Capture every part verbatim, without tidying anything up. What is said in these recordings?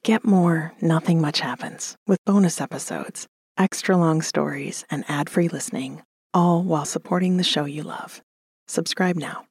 Get more Nothing Much Happens with bonus episodes, extra long stories, and ad-free listening, all while supporting the show you love. Subscribe now.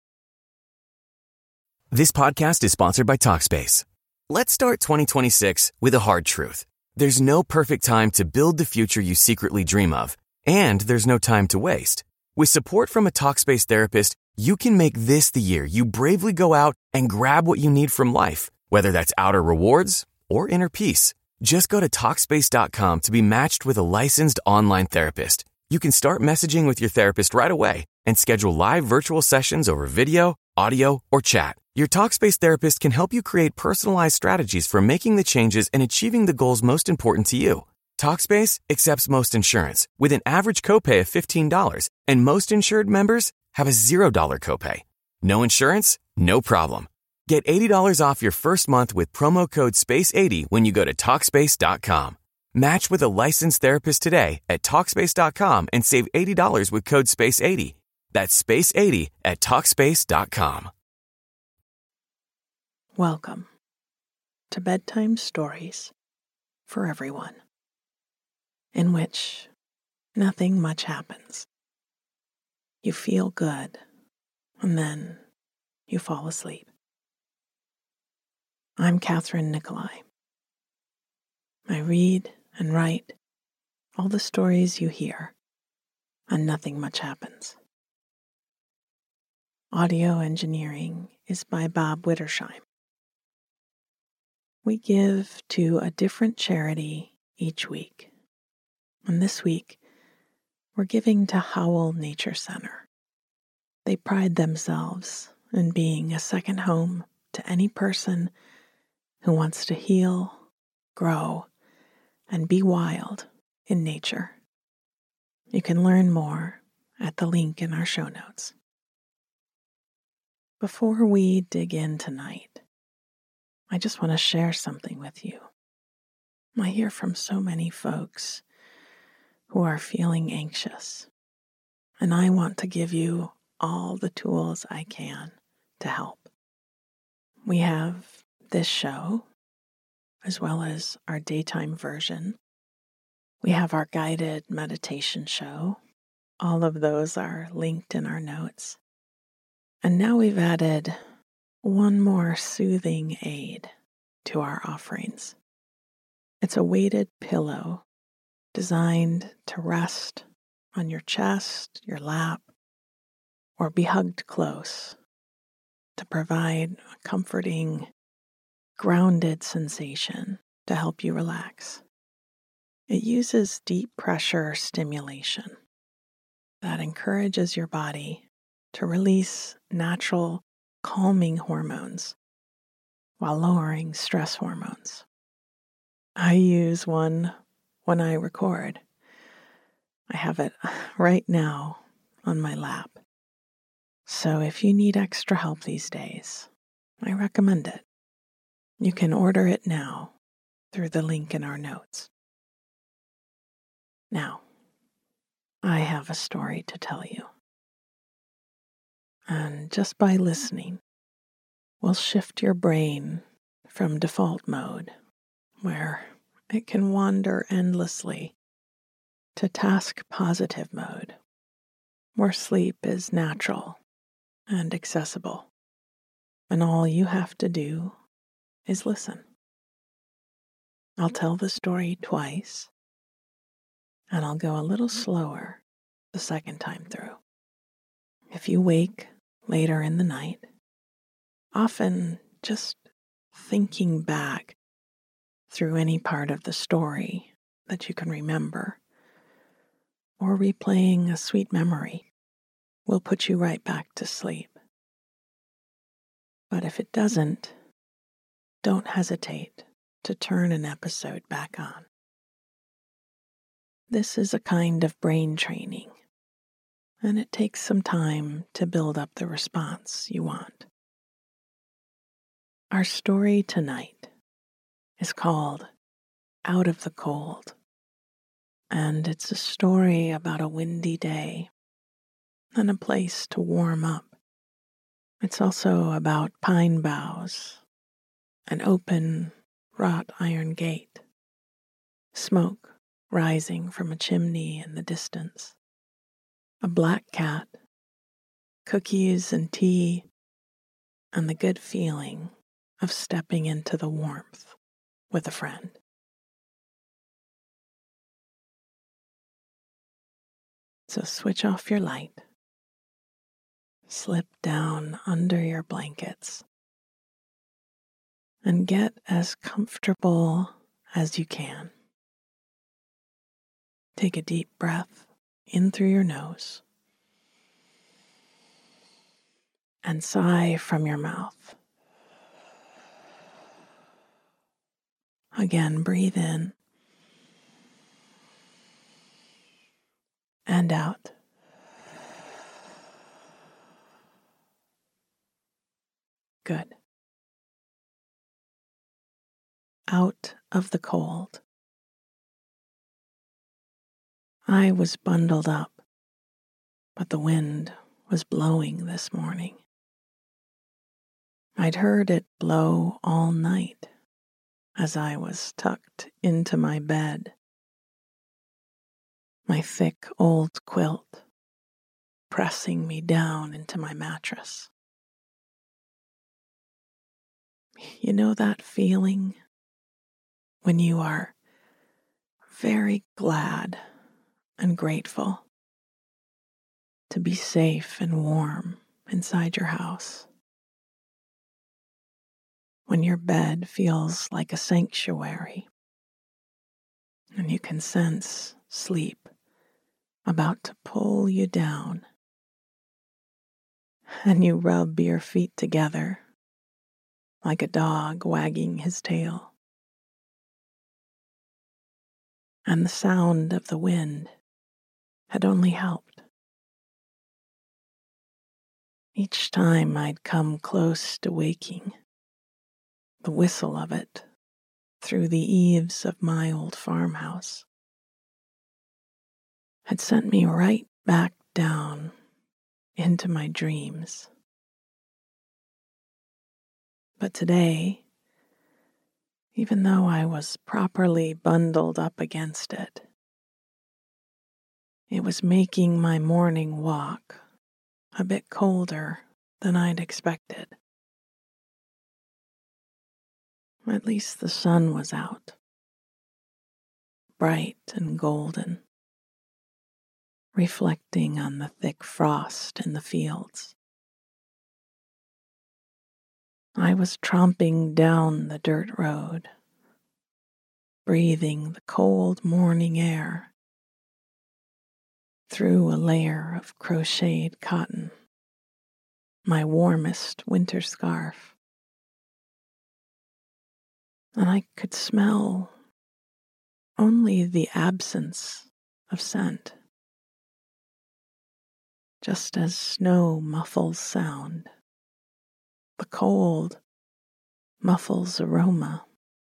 This podcast is sponsored by Talkspace. Let's start twenty twenty-six with a hard truth. There's no perfect time to build the future you secretly dream of, and there's no time to waste. With support from a Talkspace therapist, you can make this the year you bravely go out and grab what you need from life, whether that's outer rewards or inner peace. Just go to Talkspace dot com to be matched with a licensed online therapist. You can start messaging with your therapist right away and schedule live virtual sessions over video, audio, or chat. Your Talkspace therapist can help you create personalized strategies for making the changes and achieving the goals most important to you. Talkspace accepts most insurance with an average copay of fifteen dollars, and most insured members have a zero dollars copay. No insurance? No problem. Get eighty dollars off your first month with promo code space eighty when you go to Talkspace dot com. Match with a licensed therapist today at Talkspace dot com and save eighty dollars with code space eighty. That's space eighty at Talkspace dot com. Welcome to Bedtime Stories for Everyone, in which nothing much happens. You feel good, and then you fall asleep. I'm Catherine Nicolai. I read and write all the stories you hear on Nothing Much Happens. Audio engineering is by Bob Wittersheim. We give to a different charity each week. And this week, we're giving to Howell Nature Center. They pride themselves in being a second home to any person who wants to heal, grow, and be wild in nature. You can learn more at the link in our show notes. Before we dig in tonight, I just want to share something with you. I hear from so many folks who are feeling anxious, and I want to give you all the tools I can to help. We have this show, as well as our daytime version. We have our guided meditation show. All of those are linked in our notes. And now we've added one more soothing aid to our offerings. It's a weighted pillow designed to rest on your chest, your lap, or be hugged close to provide a comforting, grounded sensation to help you relax. It uses deep pressure stimulation that encourages your body to release natural calming hormones while lowering stress hormones. I use one when I record. I have it right now on my lap. So if you need extra help these days, I recommend it. You can order it now through the link in our notes. Now, I have a story to tell you. And just by listening, we'll shift your brain from default mode, where it can wander endlessly, to task positive mode, where sleep is natural and accessible, and all you have to do is listen. I'll tell the story twice, and I'll go a little slower the second time through. If you wake later in the night, often just thinking back through any part of the story that you can remember, or replaying a sweet memory, will put you right back to sleep. But if it doesn't, don't hesitate to turn an episode back on. This is a kind of brain training, and it takes some time to build up the response you want. Our story tonight is called Out of the Cold, and it's a story about a windy day and a place to warm up. It's also about pine boughs, an open, wrought iron gate, smoke rising from a chimney in the distance, a black cat, cookies and tea, and the good feeling of stepping into the warmth with a friend. So switch off your light, slip down under your blankets, and get as comfortable as you can. Take a deep breath in through your nose and sigh from your mouth. Again, breathe in and out. Good. Out of the cold. I was bundled up, but the wind was blowing this morning. I'd heard it blow all night as I was tucked into my bed, my thick old quilt pressing me down into my mattress. You know that feeling when you are very glad and grateful to be safe and warm inside your house, when your bed feels like a sanctuary and you can sense sleep about to pull you down, and you rub your feet together like a dog wagging his tail, and the sound of the wind had only helped. Each time I'd come close to waking, the whistle of it through the eaves of my old farmhouse had sent me right back down into my dreams. But today, even though I was properly bundled up against it, it was making my morning walk a bit colder than I'd expected. At least the sun was out, bright and golden, reflecting on the thick frost in the fields. I was tromping down the dirt road, breathing the cold morning air through a layer of crocheted cotton, my warmest winter scarf. And I could smell only the absence of scent, just as snow muffles sound. The cold muffles aroma.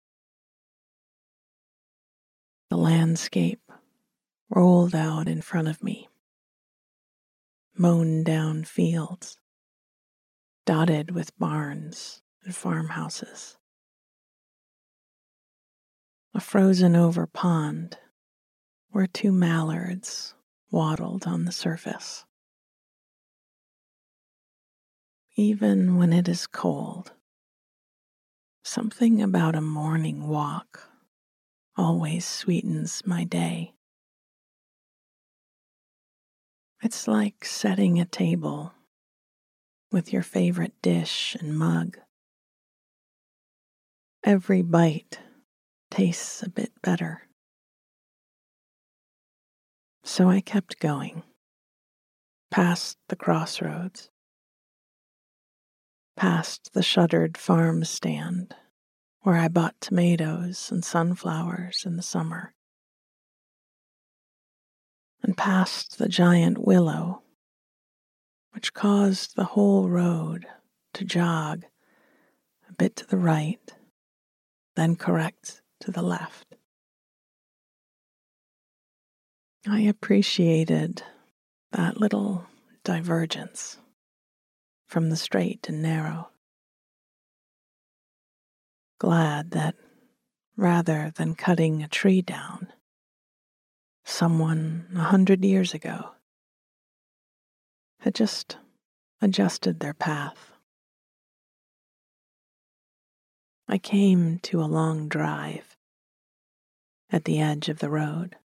The landscape rolled out in front of me, mown down fields, dotted with barns and farmhouses. A frozen over pond where two mallards waddled on the surface. Even when it is cold, something about a morning walk always sweetens my day. It's like setting a table with your favorite dish and mug. Every bite tastes a bit better. So I kept going, past the crossroads, past the shuttered farm stand where I bought tomatoes and sunflowers in the summer, and past the giant willow, which caused the whole road to jog a bit to the right, then correct to the left. I appreciated that little divergence from the straight and narrow. Glad that rather than cutting a tree down. Someone a hundred years ago had just adjusted their path. I came to a long drive at the edge of the road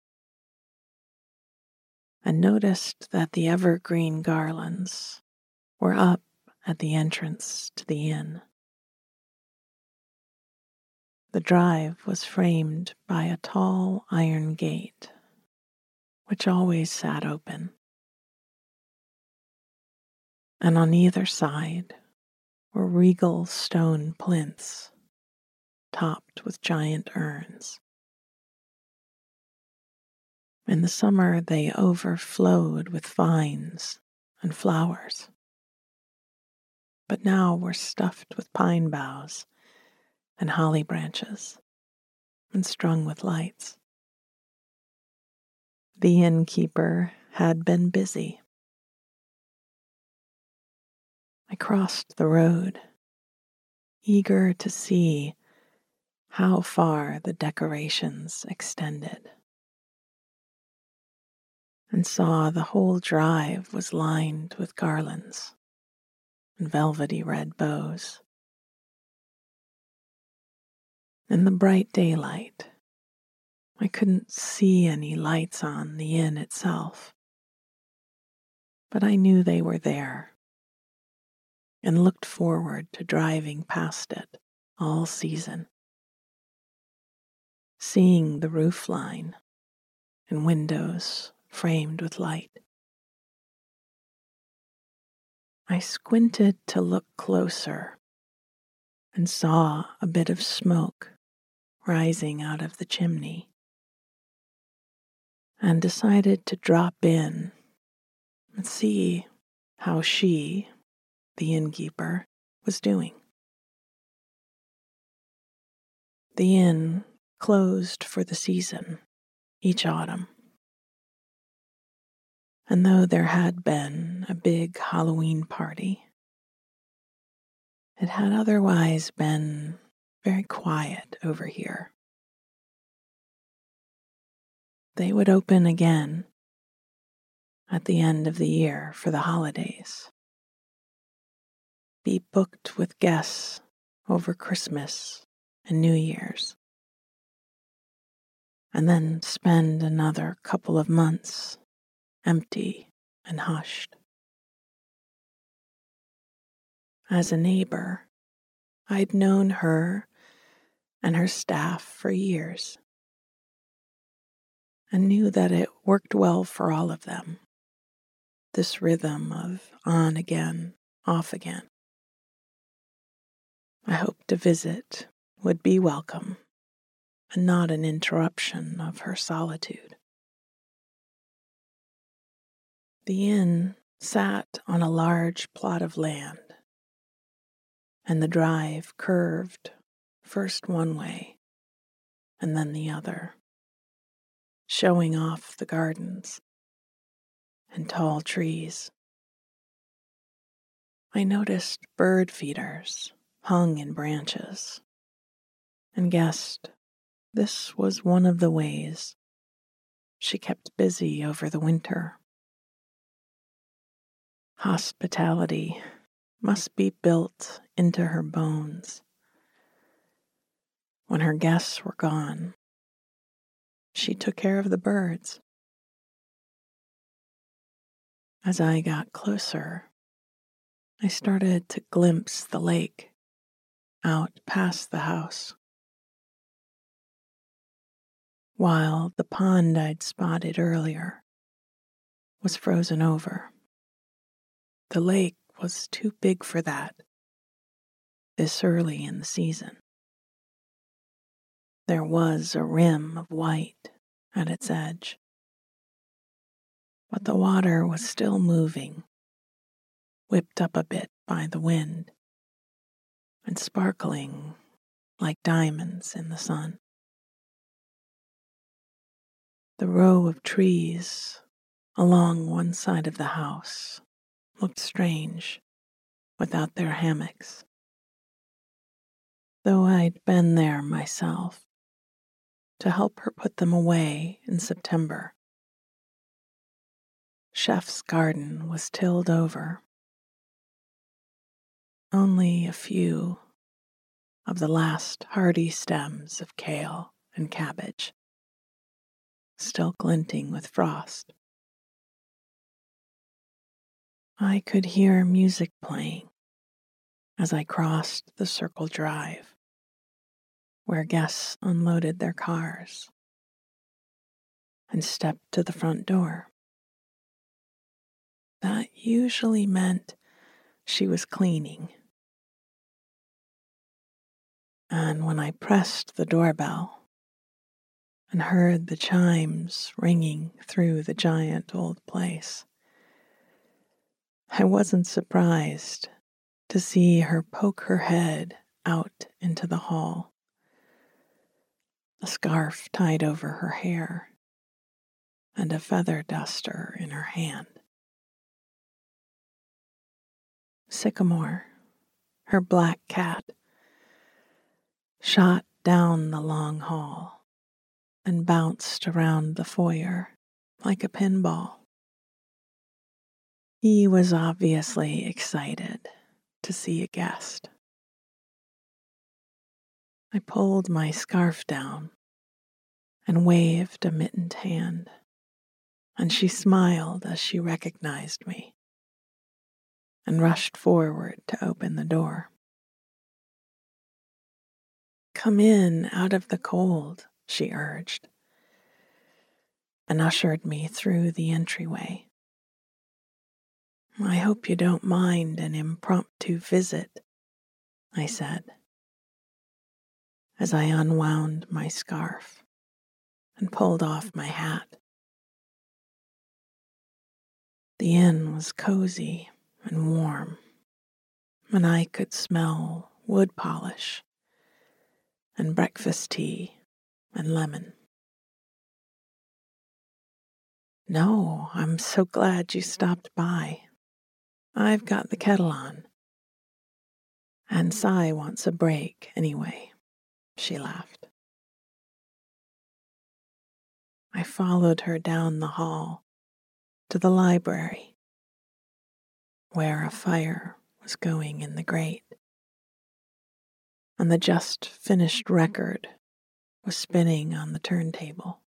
and noticed that the evergreen garlands were up at the entrance to the inn. The drive was framed by a tall iron gate, which always sat open, and on either side were regal stone plinths topped with giant urns. In the summer they overflowed with vines and flowers, but now were stuffed with pine boughs and holly branches and strung with lights. The innkeeper had been busy. I crossed the road, eager to see how far the decorations extended, and saw the whole drive was lined with garlands and velvety red bows. In the bright daylight, I couldn't see any lights on the inn itself, but I knew they were there and looked forward to driving past it all season, seeing the roof line and windows framed with light. I squinted to look closer and saw a bit of smoke rising out of the chimney, and decided to drop in and see how she, the innkeeper, was doing. The inn closed for the season each autumn, and though there had been a big Halloween party, it had otherwise been very quiet over here. They would open again at the end of the year for the holidays, be booked with guests over Christmas and New Year's, and then spend another couple of months empty and hushed. As a neighbor, I'd known her and her staff for years, and knew that it worked well for all of them, this rhythm of on again, off again. I hoped a visit would be welcome and not an interruption of her solitude. The inn sat on a large plot of land, and the drive curved first one way and then the other, showing off the gardens and tall trees. I noticed bird feeders hung in branches and guessed this was one of the ways she kept busy over the winter. Hospitality must be built into her bones. When her guests were gone, she took care of the birds. As I got closer, I started to glimpse the lake out past the house, while the pond I'd spotted earlier was frozen over. The lake was too big for that this early in the season. There was a rim of white at its edge, but the water was still moving, whipped up a bit by the wind, and sparkling like diamonds in the sun. The row of trees along one side of the house looked strange without their hammocks, though I'd been there myself to help her put them away in September. Chef's garden was tilled over. Only a few of the last hardy stems of kale and cabbage, still glinting with frost. I could hear music playing as I crossed the Circle Drive, where guests unloaded their cars, and stepped to the front door. That usually meant she was cleaning. And when I pressed the doorbell and heard the chimes ringing through the giant old place, I wasn't surprised to see her poke her head out into the hall, a scarf tied over her hair and a feather duster in her hand. Sycamore, her black cat, shot down the long hall and bounced around the foyer like a pinball. He was obviously excited to see a guest. I pulled my scarf down and waved a mittened hand, and she smiled as she recognized me and rushed forward to open the door. "Come in out of the cold," she urged, and ushered me through the entryway. "I hope you don't mind an impromptu visit," I said, as I unwound my scarf and pulled off my hat. The inn was cozy and warm, and I could smell wood polish and breakfast tea and lemon. "No, I'm so glad you stopped by. I've got the kettle on. And Cy wants a break anyway," she laughed. I followed her down the hall to the library, where a fire was going in the grate, and the just finished record was spinning on the turntable.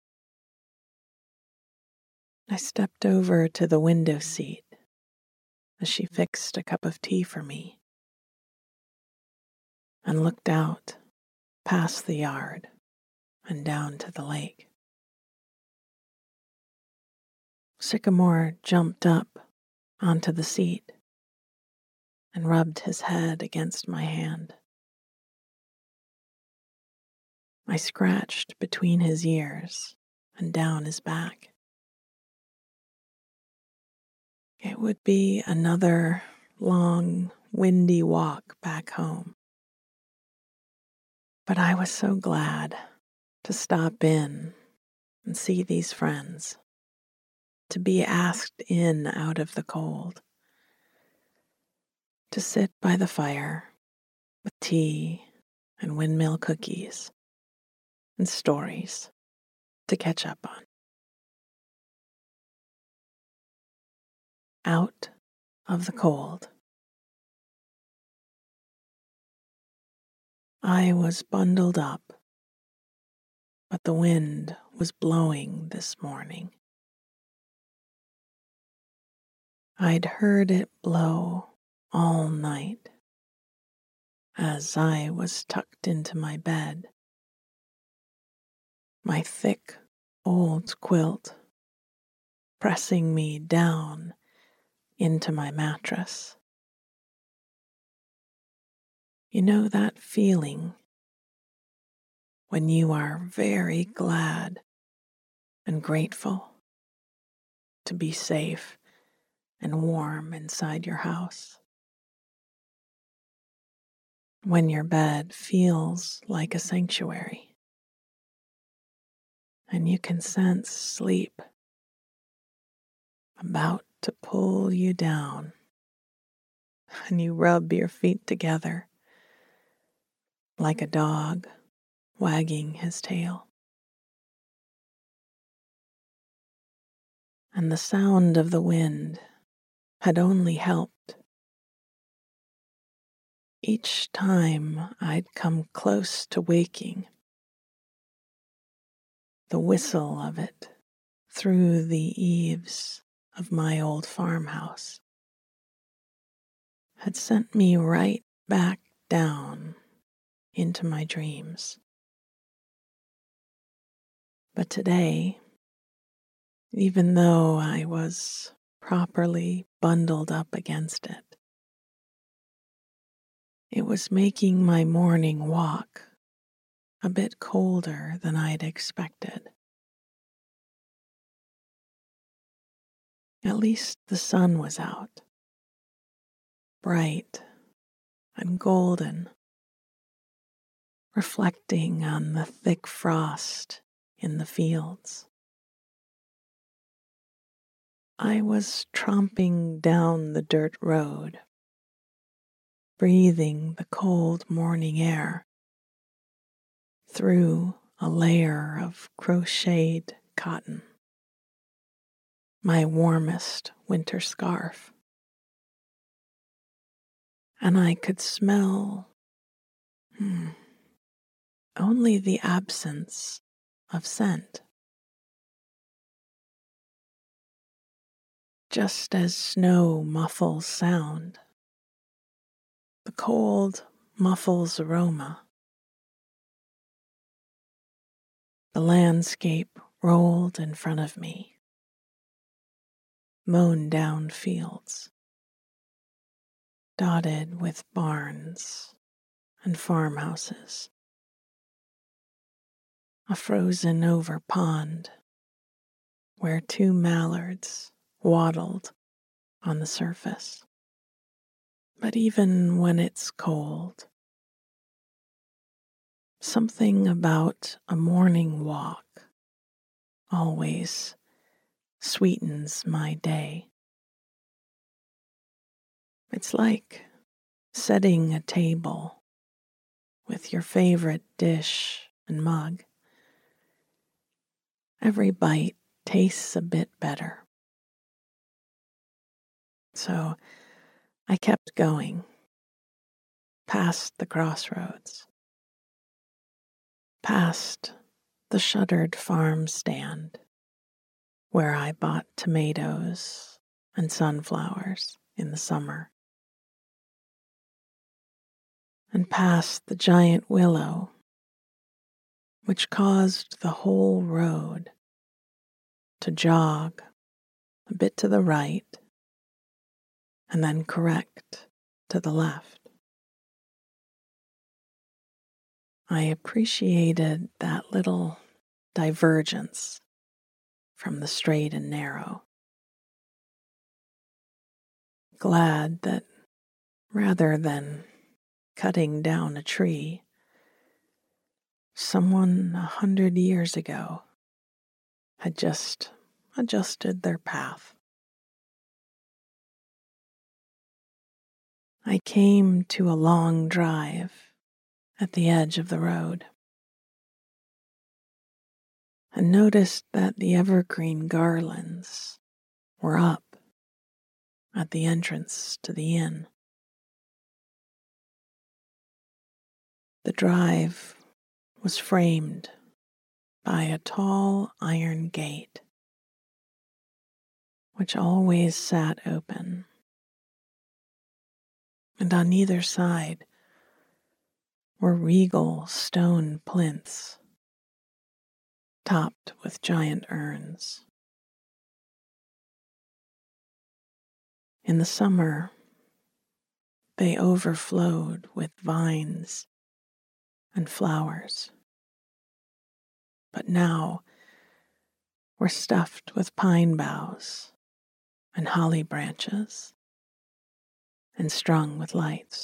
I stepped over to the window seat as she fixed a cup of tea for me and looked out past the yard and down to the lake. Sycamore jumped up onto the seat and rubbed his head against my hand. I scratched between his ears and down his back. It would be another long, windy walk back home, but I was so glad to stop in and see these friends, to be asked in out of the cold, to sit by the fire with tea and windmill cookies and stories to catch up on. Out of the cold. I was bundled up, but the wind was blowing this morning. I'd heard it blow all night as I was tucked into my bed, my thick old quilt pressing me down into my mattress. You know that feeling when you are very glad and grateful to be safe and warm inside your house? When your bed feels like a sanctuary and you can sense sleep about to pull you down, and you rub your feet together like a dog wagging his tail. and the sound of the wind had only helped. Each time I'd come close to waking, the whistle of it through the eaves of my old farmhouse had sent me right back down into my dreams. But today, even though I was properly bundled up against it, it was making my morning walk a bit colder than I'd expected. At least the sun was out, bright and golden, reflecting on the thick frost in the fields. I was tromping down the dirt road, breathing the cold morning air through a layer of crocheted cotton, my warmest winter scarf. And I could smell hmm, only the absence of scent. Just as snow muffles sound, the cold muffles aroma. The landscape rolled in front of me, mown down fields, dotted with barns and farmhouses, a frozen over pond where two mallards waddled on the surface. But even when it's cold, something about a morning walk always sweetens my day. It's like setting a table with your favorite dish and mug. Every bite tastes a bit better. So I kept going, past the crossroads, past the shuttered farm stand where I bought tomatoes and sunflowers in the summer, and past the giant willow which caused the whole road to jog a bit to the right and then correct to the left. I appreciated that little divergence from the straight and narrow. Glad that rather than cutting down a tree, someone a hundred years ago had just adjusted their path. I came to a long drive at the edge of the road and noticed that the evergreen garlands were up at the entrance to the inn. The drive was framed by a tall iron gate, which always sat open, and on either side were regal stone plinths, topped with giant urns. In the summer, they overflowed with vines and flowers, but now were stuffed with pine boughs and holly branches and strung with lights.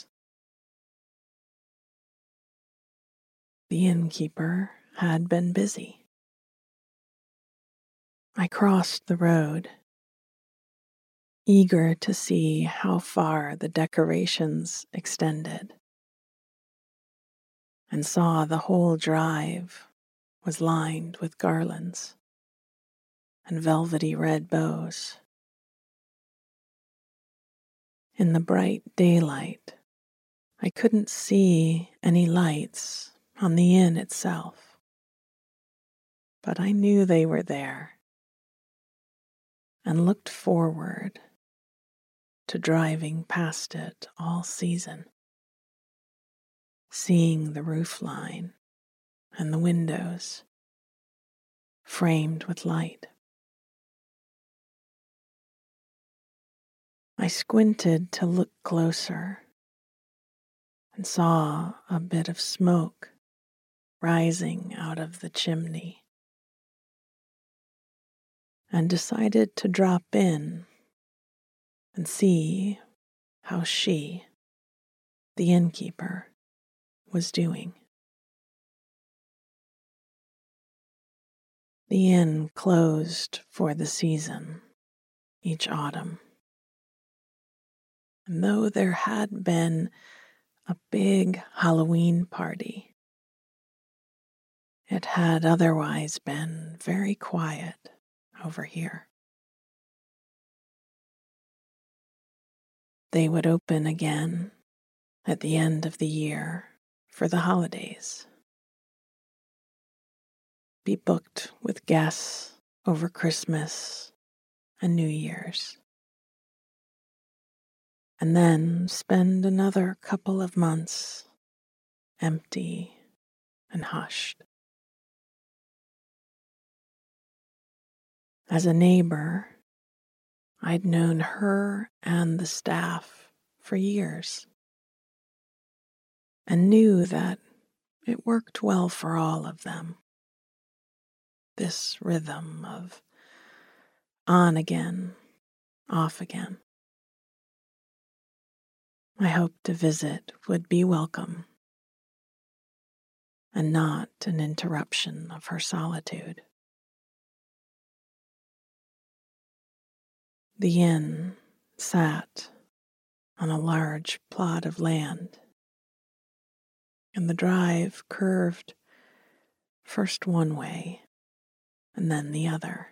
The innkeeper had been busy. I crossed the road, eager to see how far the decorations extended, and saw the whole drive was lined with garlands and velvety red bows. In the bright daylight, I couldn't see any lights on the inn itself, but I knew they were there and looked forward to driving past it all season, seeing the roof line and the windows framed with light. I squinted to look closer and saw a bit of smoke rising out of the chimney, and decided to drop in and see how she, the innkeeper, was doing. The inn closed for the season each autumn, and though there had been a big Halloween party, it had otherwise been very quiet over here. They would open again at the end of the year for the holidays, be booked with guests over Christmas and New Year's, and then spend another couple of months empty and hushed. As a neighbor, I'd known her and the staff for years and knew that it worked well for all of them. This rhythm of on again, off again. I hoped a visit would be welcome and not an interruption of her solitude. The inn sat on a large plot of land, and the drive curved first one way and then the other,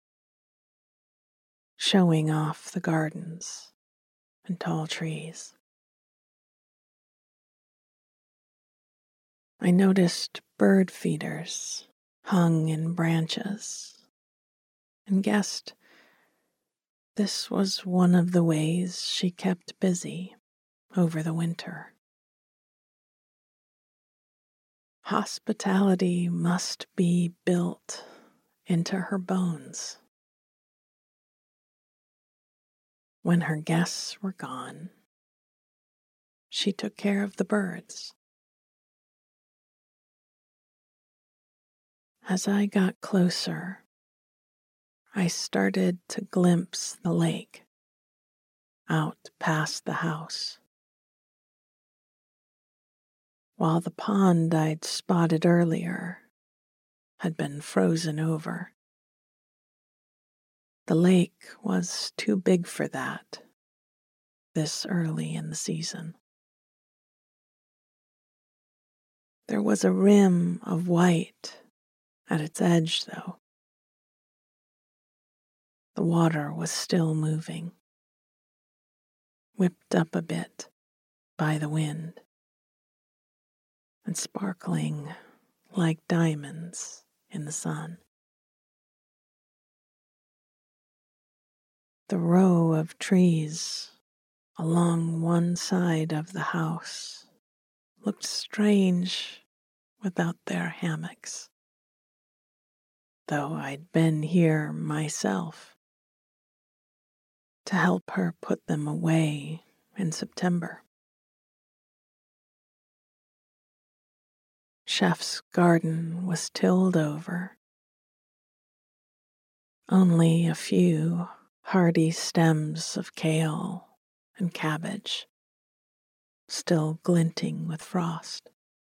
showing off the gardens and tall trees. I noticed bird feeders hung in branches and guessed this was one of the ways she kept busy over the winter. Hospitality must be built into her bones. When her guests were gone, she took care of the birds. As I got closer, I started to glimpse the lake out past the house, while the pond I'd spotted earlier had been frozen over. The lake was too big for that this early in the season. There was a rim of white at its edge, though. The water was still moving, whipped up a bit by the wind, and sparkling like diamonds in the sun. The row of trees along one side of the house looked strange without their hammocks, though I'd been here myself to help her put them away in September. Chef's garden was tilled over. Only a few hardy stems of kale and cabbage still glinting with frost.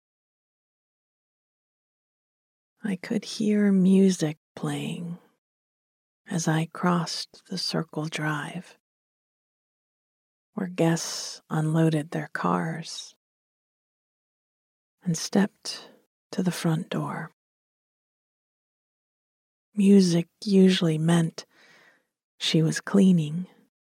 I could hear music playing as I crossed the circle drive, where guests unloaded their cars and stepped to the front door. Music usually meant she was cleaning.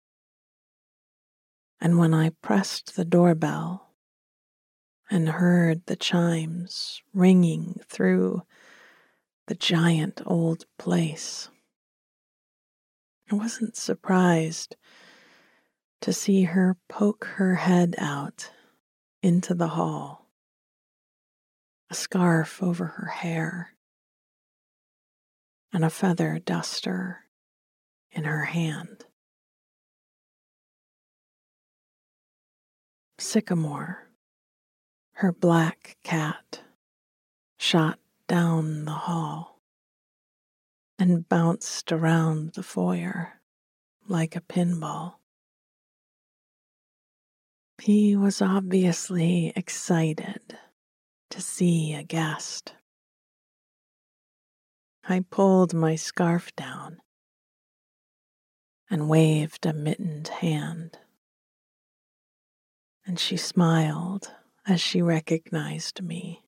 And when I pressed the doorbell and heard the chimes ringing through the giant old place, I wasn't surprised to see her poke her head out into the hall, a scarf over her hair and a feather duster in her hand. Sycamore, her black cat, shot down the hall and bounced around the foyer like a pinball. He was obviously excited to see a guest. I pulled my scarf down and waved a mittened hand, and she smiled as she recognized me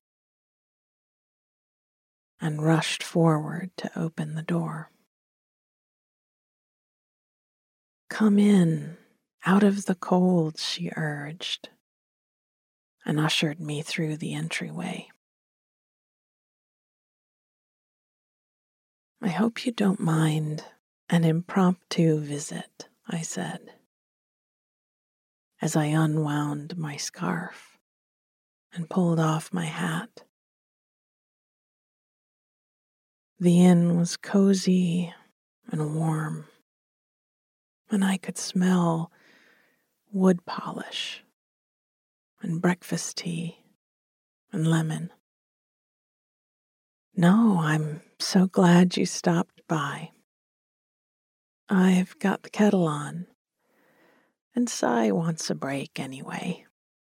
and rushed forward to open the door. "Come in, out of the cold," she urged, and ushered me through the entryway. "I hope you don't mind an impromptu visit," I said, as I unwound my scarf and pulled off my hat. The inn was cozy and warm, and I could smell wood polish and breakfast tea and lemon. "No, I'm so glad you stopped by. I've got the kettle on, and Cy wants a break anyway."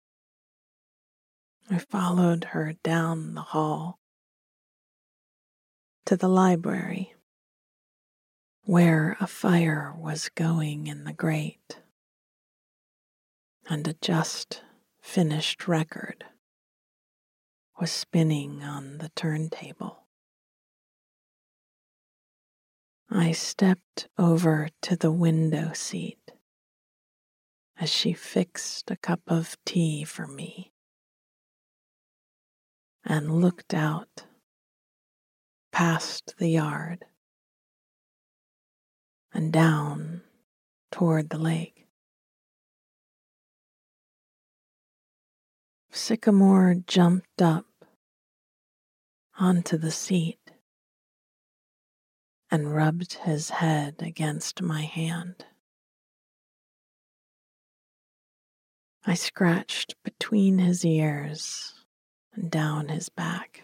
I followed her down the hall to the library, where a fire was going in the grate, and a just finished record was spinning on the turntable. I stepped over to the window seat as she fixed a cup of tea for me and looked out past the yard and down toward the lake. Sycamore jumped up onto the seat and rubbed his head against my hand. I scratched between his ears and down his back.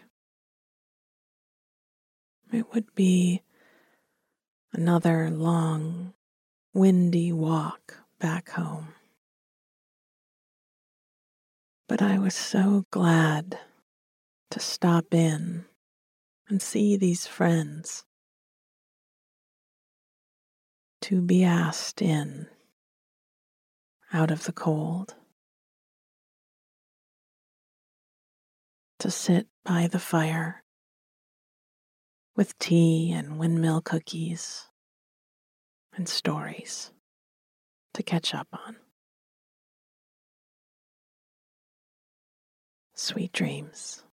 It would be another long, windy walk back home. But I was so glad to stop in and see these friends, to be asked in out of the cold, to sit by the fire with tea and windmill cookies and stories to catch up on. Sweet dreams.